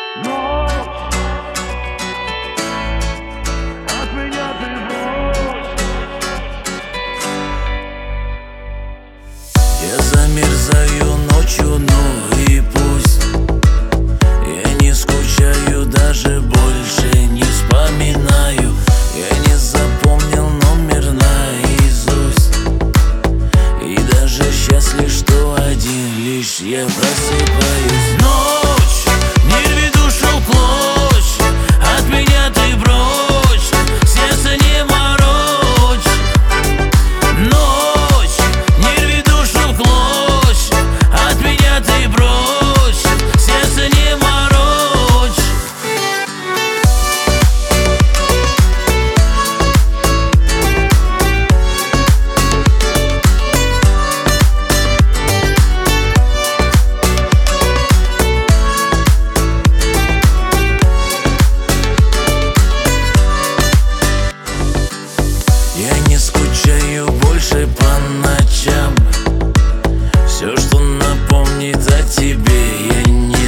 Ночь, от меня ты брось. Я замерзаю ночью, ну и пусть. Я не скучаю, даже больше не вспоминаю. Я не запомнил номер наизусть. И даже счастлив, что один лишь я просыпаюсь. Ночь, не рви душу в клочья, от меня ты прочь, сердце не морочь. Ночь, не рви душу в клочья, от меня ты прочь, сердце не морочь. Я не скучаю больше по ночам. Все, что напомнит о тебе, я не